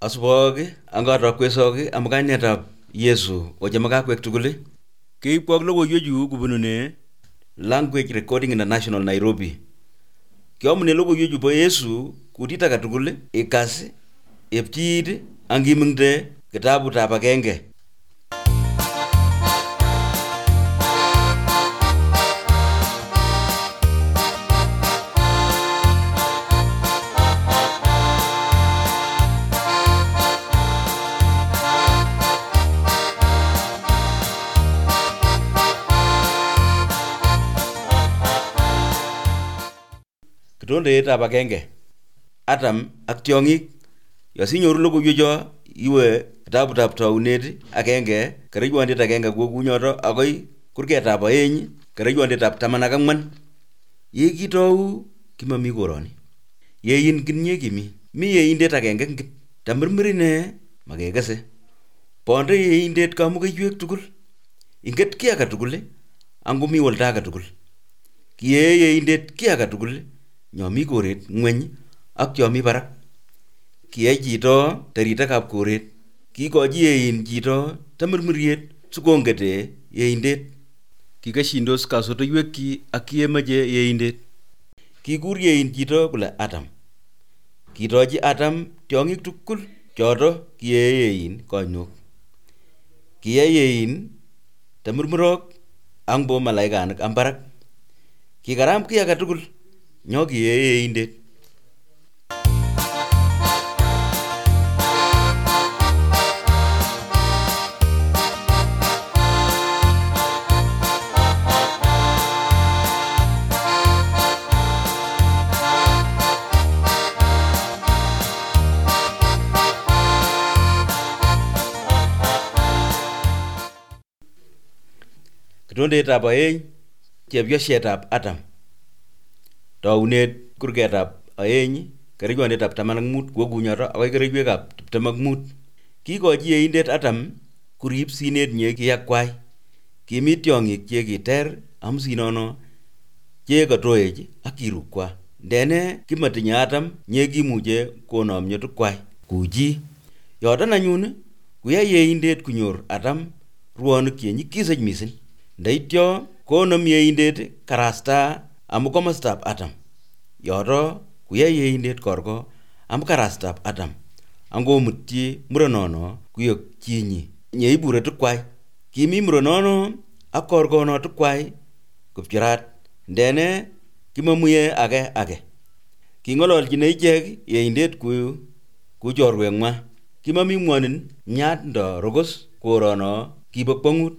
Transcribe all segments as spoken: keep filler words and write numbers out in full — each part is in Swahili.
Asubok angaro kwesok amu kainetab Yesu ochome kakwek tugul. Keibwok logoiwechu kubunune Language Recording International Nairobi. Kiamune logoiwechu bo Yesu kutit age tugul ikas epchiit angimingte kitabutab agenge. Kitondetab agenge. Adam ak tiong'ik. Yasinyoru logoiwecho iwe kitabutab taunet agenge kereiwondit agenge kou kunyoto akoi kurgetab oeng kereiwondetab taman ak ang'wan. Ye kitou kimami koroni. Yein kinye kimi. Mi yeindet agenge ngit. Tamirmir ine makekese. Bonde yeindet kamukeiwek tugul. Inget kiy age tugul angomi olda age tugul. Kiye yeindet kiy age tugul nyomi koret ng'weny ak yomi barak. Kiyai chito taritikab koret. Kikochi yein chito tamirmiriet sikongete yeindet. Kikeshindos kasotoiwekchi ak kiyemeche yeindet. Kikur yein chito kole Adam. Kitochi Adam tiong'ik tugul choto kiye yein konyok. Kiye yein tamirmirok ang bo malaikanik ang barak. Kikaram kiy age tugul nyo kiye yeindet. Kitondetab oeng chepyosietab Adam. Taunet kurgetab oeng kereiwondetab taman ak mut kwo kunyoto akoi kereiwekab tiptem ak mut. Kikochi yeindet Adam kurib sinet nye kiyakwai. Kimi tiong'ik che kiter am sinono che katoech ak kirukwa. Ndene kimatinye Adam nye kimuche konomyo tukwai kuchi. Yoton anyun kuyai yeindet kunyor Adam ruonik che nyikisech mising. Ndaityo konom yeindet karasta amu komostab Adam. Yoto kuyai yeindet korko amu karastab Adam. Angomutyi muronono kuyok chinyi nyeibure tukwai. Kimi muronono ak korkono tukwai kupchirat. Ndene kimamuye age age. King'ololchine ichek yeindet ku ku chorweng'wa. Kimami ng'wonin myat ndo rokos korono kibo kwong'ut.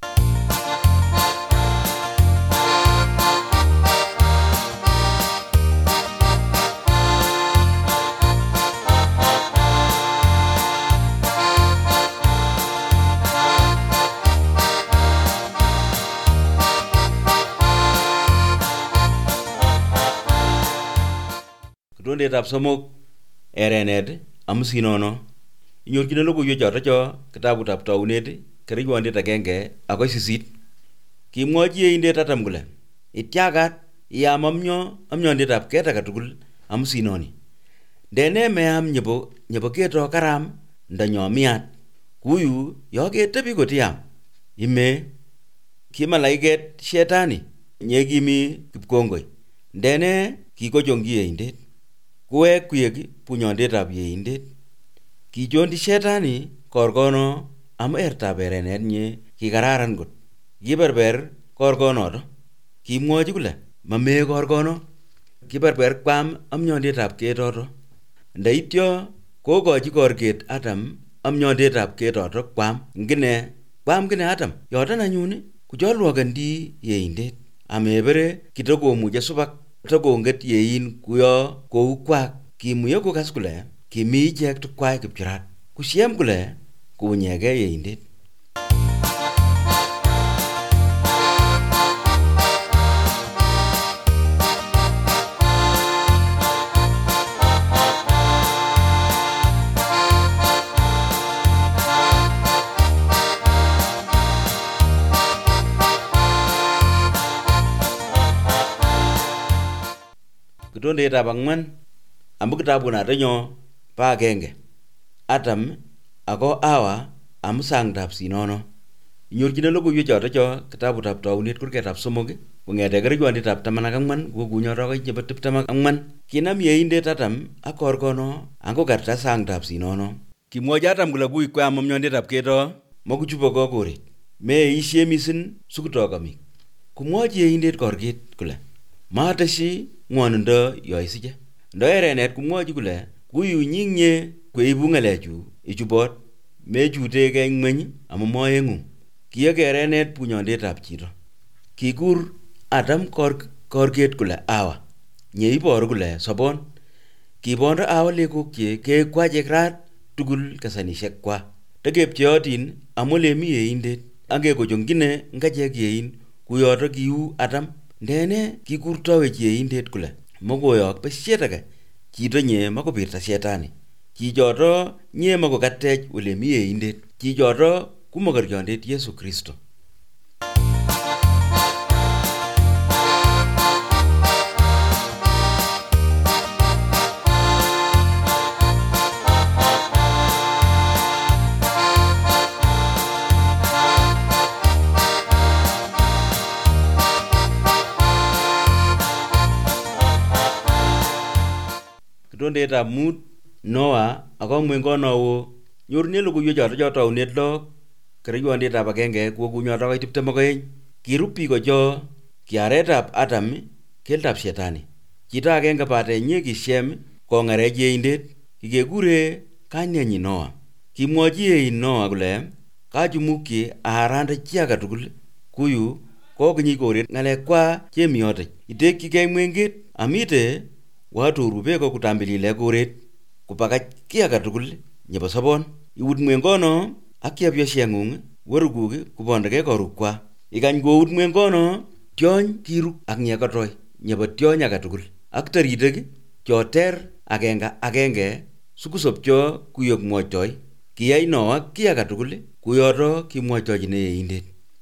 Kitondetab somok erenet am sinono. Inyorchine logoiwek choto cho kitabutab taunet kereiwondit agenge akoi sisit. Kimwochi yeindet Adam kole ityakat iam amnyo amnyondetab ket age tugul am sinoni. Ndene meam nyebo nyebo keto karam ndanyo miat. Kuyu yo ketebi kotiam ime kimalaiket shetani nye kimi kipkongoi. Ndene kikochongchi yeindet. Kuwek kuyek bunyondetab yeindet. Kichondi shetani korkono amu ertab erenet nye kikararan kot. Kiberber korkonoto. Kimwochi kole mamee korkono. Kiberber kwam amnyondetab ketoto. Ndaityo kokochi korket Adam amnyondetab ketoto kwam ngine kwam ngine Adam. Yoton anyun kucholwokendi yeindet. Amebere kitokomuche subak tokonget yein kuyo kou kwak. Kimuye kukas kule kimi ichek tukwai kipchirat. Kusiem kule kunyege yeindet. Kitondetab ang'wan amu kitabut nato nyo pa agenge. Adam ako Hawa amu sang'dap sinono. Inyorchine logoiwek choto cho kitabutab Taunet kurketab somok kong'ete kerichondetab taman ak ang'wan kokunyo arawek chebo tiptem ak ang'wan. Kinam yeindet Adam ak korkono angokarta sang'dap sinono. Kimwochi Adam kole kuy kwam omyondetab keto mokuchubo kokoret. Meishe mising sukutokomik. Kumwochi yeindet korket kole mateshi ng'wonindo yo isiche. Ndo erenet kumwochi kole kuyu nyinye kweibu ng'alechu ichubot mechute ng'weny amu moeng'ung. Kiyok erenet bunyondetab chito. Kikur Adam kor korket kule Hawa. Nyeiboru kule sobon. Kibondo Hawa lekokche kekwa chekrat tugul kesanishek kwa. Tekepcheotin amu lemi yeindet. Angekochongchine ngachek yein kuyoto kiu Adam. Ndene kikurtowech yeindet kule mokoyok beshet age chito nye makobirta shetani. Chichoto nye makokatech ole mi yeindet. Chichoto kumokoriondet Yesu Kristo. Kitondetab mut Noah ako ng'wengono wo nyorune logoiwek choto cho Taunet lo kerichondetab agenge kokunyo arawek tiptem ak oeng. Kirub biko cho kiaretab Adam keldab shetani. Chito agenge batenyi ki Shem kong'erech yeindet kikekure kainenyi Noah. Kimwochi yein Noah kole kachumukyi aarande chi age tugul kuyu kokinyi koret ng'alekwa chemiyotech. Itekchigei mwengет amite watoru beko kutambilile koret kupakach ki age tugul nyebo sobon. Iut mwengono ak chepyosheng'ung werukuk kubondogei korukwa. Ikany kout mwengono tiony kiruk ak nyekotoi nyebo tiony age tugul ak taritik choter agenge agenge sikusopcho kuyok mwoitoi. Kiyai Noah ki age tugul kuyoto kimwoitochine yeindet.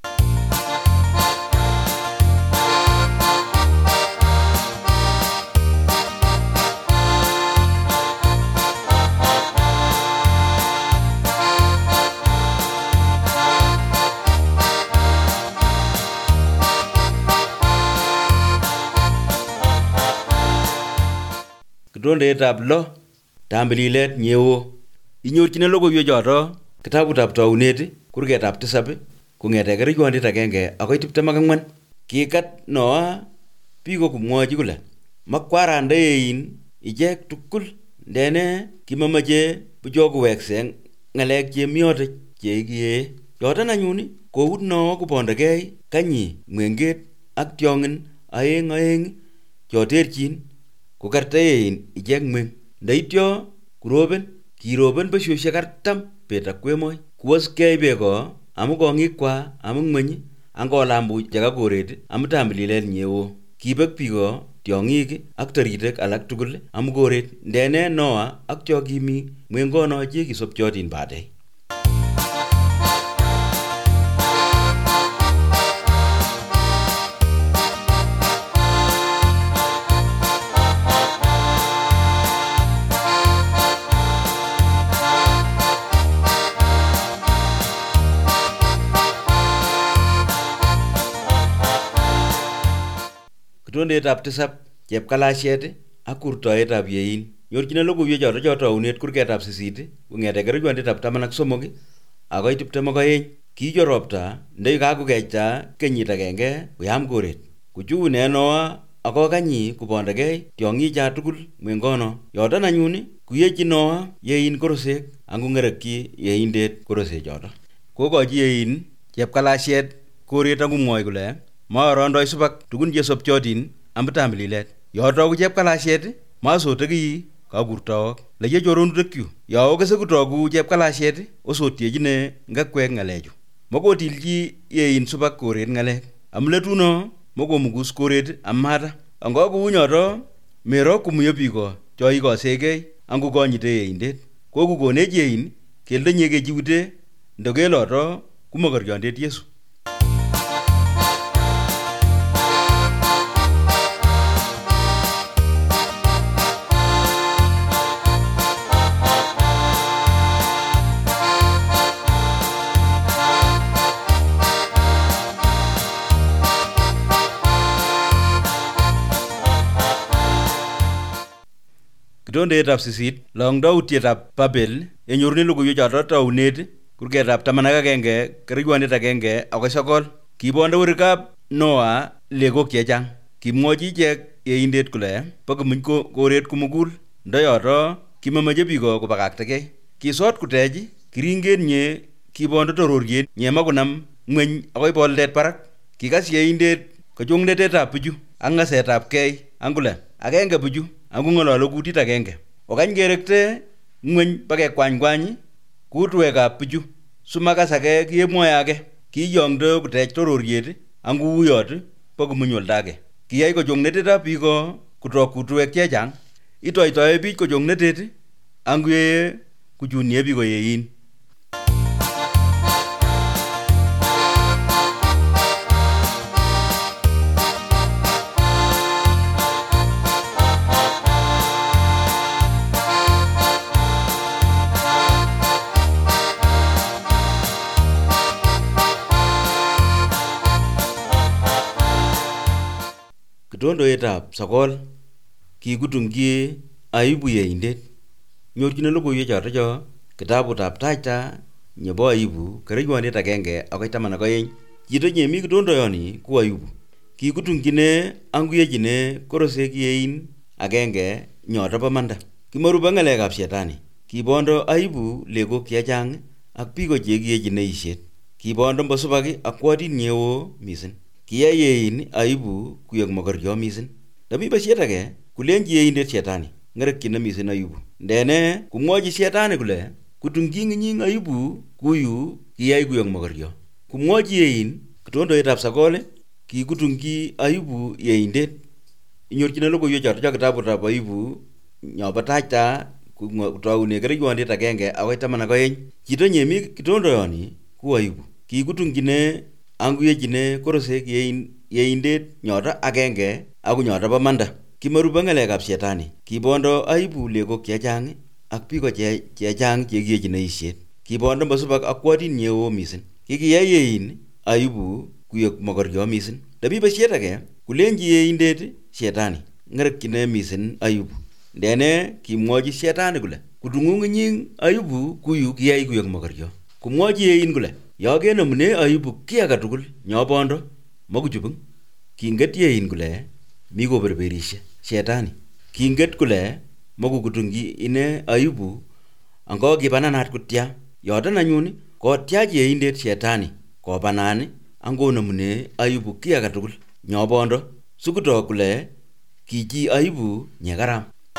Kitondetab lo tambililet nyewo. Inyorchine logoiwek choto kitabutab Taunet kurketab tisab kong'ete kerichondet agenge akoi tiptem ak ang'wan. Kikat Noah biko kumwochi kole makwarande yein ichek tugul ndene kimamache bicho kowekse ng'alek chemiyotech cheikiyee. Yoton anyun kout Noah kubondogei kanyi mwengет ak tiong'in aeng aeng choterchin kukarta yein ichek mweng. Ndaityo kuroben kiroben beshoshek artam bet ak kwemoi kuwoskei beko amu kong'ikwa amu ng'weny angolambu cheka koret amu tambililet nyewo. Kibek biko tiong'ik ak taritik alak tugul amu koret ndene Noah ak cho kimi mwengono che kisopchotin batei. Kitondetab tisab chepkalashet ak kurtoetab yein. Nyorchine logoiwek choto cho Taunet kurketab sisit kong'ete kerichondetab taman ak somok akoi tiptem ak oeng. Kicho ropta ndekakokechta kenyit agenge koyam koret. Kuchune Noah ako kanyi kubondogei tiong'icha tugul mwengono. Yoton anyun kuyechi Noah yein korosek angong'erekchi yeindet korosek choto. Kokochi yein chepkalashet koret angumwoi kole maarondoi subak tugun chesopchotin amu tambililet. Yoto ku chepkalashet masote kiy kakurtawok. Leye chorondokyuk yo okese kutoku chepkalashet osotiechine ngakwek ng'alechu. Mokotilchi yein subak koret ng'alek amu letuno mokomukus koret amata. Ango kounyoto mero kumuyo biko cho ikosegei angokonyite yeindet. Kokukonech yein keldenye kechiute ndokeloto kumokoriondet Yesu. Kitondetab sisit longdoutietab Babel yenyoruni logoiwechoto taunet kurgetab taman ak agenge kerichonit agenge akoi sokol. Kibonde werikab Noa legok chechang. Kimwochi ichek yeindet kole bo komuny koret kumugul ndoyoto kimamoche biko kobakaktegei. Kisot kutech kiringet nye kibondo tororiet nyema kunam ngweny akoi boldet barak. Kikas yeindet kochongnetetab bichu ak ng'asetab kei angule agenge bichu angung'olole kutit agenge. Okany kerekte ngweny bakekwanykwany kutwekab bichu sumakas age kemwoe age. Kiyongdo kutech tororiet anguyot bo komuny oldage. Kiyai kochongnetetab biko kutok kutwek chechang. Itoitoe bich kochongnetet anguye kuchunie biko yein. Kitondoetab sokol kikutungyi Ayubu yeindet. Nyorchine logoiwechoto cho kitabutab Taita nebo Ayubu kerichonit agenge akoi taman ak oeng. Chito nyemi kitondoyoni ku Ayubu. Kikutungyine anguyechine korosek yein agenge nyoto bo manda. Kimarubo ng'alekab shetani. Kibondo Ayubu legok chechang ak biko chekiyechine isiet. Kibondo mbosubaki ak kwadit nyeoo mising. Kiyai yein Ayubu kuyok mokoryo mising. Ndami besiet age kulenji yeindet shetani ng'erekchine mising Ayubu. Ndene kumwochi shetani kule kutungyi ng'iny Ayubu kuyu kiyai kuyok mokoryo. Kumwochi yein kitondoetab sokol kikutungyi Ayubu yeindet. Inyorchine logoiwechoto cho kitabutab Ayubu nyobo Taita kutaune kerichonit agenge akoi taman ak oeng. Chito nyemi kitondoyoni ku Ayubu. Kikutungyine anguyechine korosek yein yeindet nyoto agenge aku nyoto bo manda. Kimarubo ng'alekab shetani. Kibondo Ayubu legok chechang ak biko chechang chekiyechine isiet. Kibondo mbosubak ak kwadit nyeoo mising. Kikiyai yein Ayubu kuyok mokoryo mising. Ndami besiet age kulenji yeindet shetani ng'erekchine mising Ayubu. Ndene kimwochi shetani kule kutung'ung'unying Ayubu kuyu kiyai kuyok mokoryo. Kumwochi yein kule yokenomune Ayubu kiy age tugul nyobondo mokuchubung. Kinget yein kule mi koberberishe shetani. Kinget kule mokukutungyi ine Ayubu ango kibananat kutya. Yoton anyun kotyach yeindet shetani kobanan angonomune Ayubu kiy age tugul nyobondo sikutok kule kichi Ayubu nyekaram.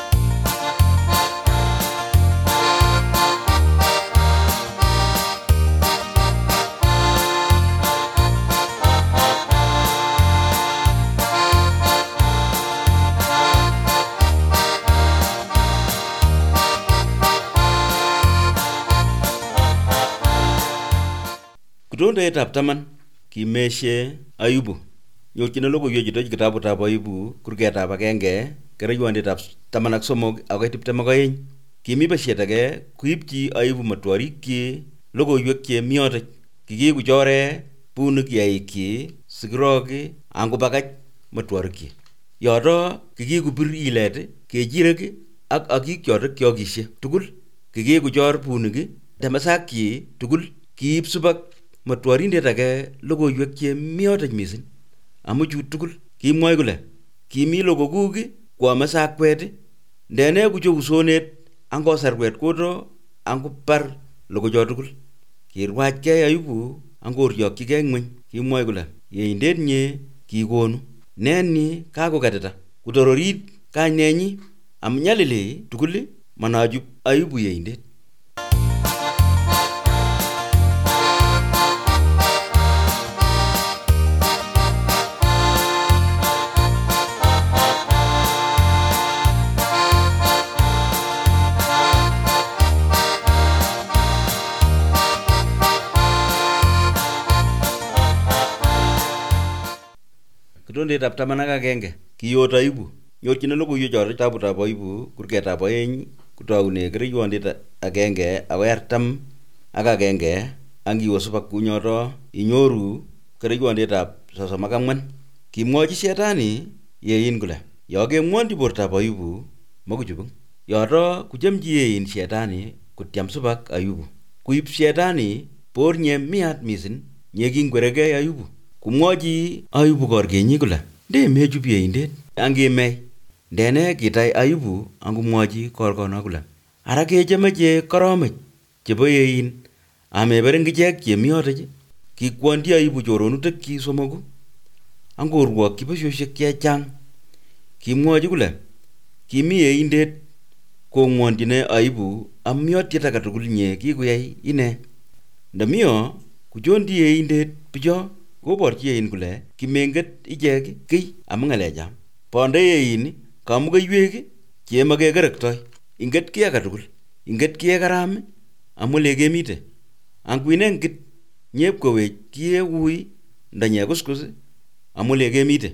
Kitondoetab taman kimeshe Ayubu. Nyorchine logoiwechuto kitabutab Ayubu kurgetab agenge kerichondetab taman ak somok akoi tiptem ak oeng. Kimi besiet age kuipchi Ayubu matworikyi logoiwek chemiotoch. Kikikuchore bunik yaikyi sikirok angubakach matworikyi. Yoto kikikubir ilet kechirek ak akik choto kiokishe tugul. Kikikuchor bunik temasakyi tugul. Kiip subak matworindet age logoiwek chemiotoch mising amu chu tugul kimwoe kule kimi logokuk kwome sakwet ndene kucho usonet ango sarwet koto angubar logocho tugul. Kirwachkei Ayubu angoryokyigei ngweny. Kimwoe kule yeindet nye kikonu nenyi kakokatita kutororit kainenyi am nyalili tugul manachub Ayubu yeindet. Kitondetab taman ak agenge kiyot Ayubu. Nyorchine logoiwechoto kitabutab Ayubu kurgetab oeng kutaune kerichondet agenge akoi artam ak agenge angiwe subak kunyoto inyoru kerichondetab sosom ak ang'wan. Kimwochi shetani yein kule yokemwochi bortab Ayubu mokuchubung. yoto kuchomchi yein shetani kutyem subak Ayubu. Kuib shetani bornye miat mising ye kingweregei Ayubu. Kumwochi Ayubu korkenyi kole ndemechup yeindet angimei. Ndene kitai Ayubu angumwochi korkono kole ara kechemeche koromech chebo yein ameber ngichek chemi yotoch. Kikwondi Ayubu choronutikchi somoku angorwokchi bosioshek chechang. Kimwochi kole kimi yeindet kongwonchine Ayubu am yotyet age tugul nye kikoyai ine. Ndamiyo kuchondi yeindet bicho koborchi yein kole kimenget ichek kiy amu ng'alecham. Bonde yein kamukeiwek chemakekerektoi. Inget kiy age tugul, inget kiye karam amu le kemite. Angwine kit nyepkowech kiye ui ndanye kuskus amu le kemite.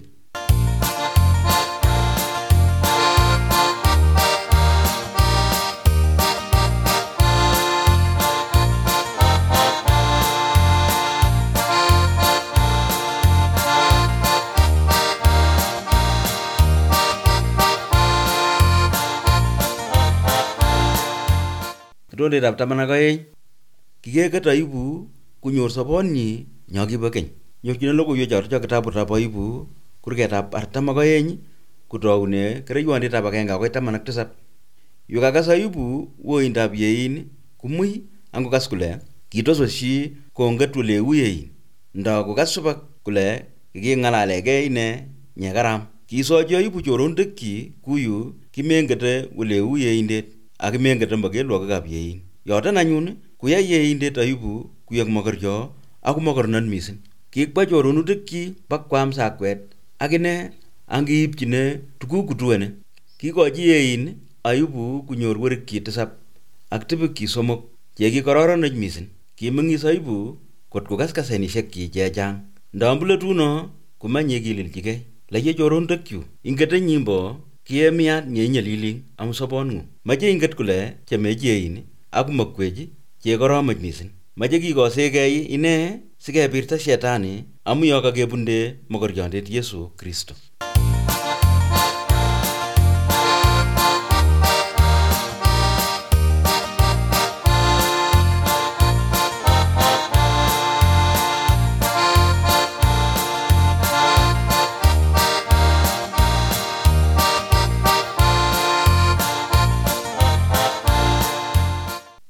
Kitoletab taman ak aeng kikeket Ayubu kunyor sobonyi nyokibo keny. Nyorchine logoiwek choto kitabutab Ayubu kurketab artam ak aeng kotoune kereiwondetab agenge akoi taman ak tisab. Yu kakas Ayubu woindab yein kumui angokas kole kitososyi konget ole uu yein. Nda kokas subak kole kiking'alalekei ine nyekaram. Kisochi Ayubu chorontikchi kuyu kimengete ole uu yeindet ak kimengete makelwokikab yein. Yoton anyun kuyai yeindet Ayubu kuyek mokoryo ak mokornon mising. Kikwa choronutikchi bakwam sakwet akine angiipchine tuguk kutuene. Kikochi yein Ayubu kunyor werikchi tisab ak tibikchi somok chekikororonech mising. Kimeng'is Ayubu kot kokaskasenishekchi chechang. Ndambuletuno komanye kililchigei. Laye chorontikchu ingete nyimbo kiyemiat nyeinyaliling amu sobong'ung. Mache inget kole chemech yein ak makwech chekoromech mising. Mache kikosegei ine sikebirta shetani amu yo kakebunde mokoriondet Yesu Kristo.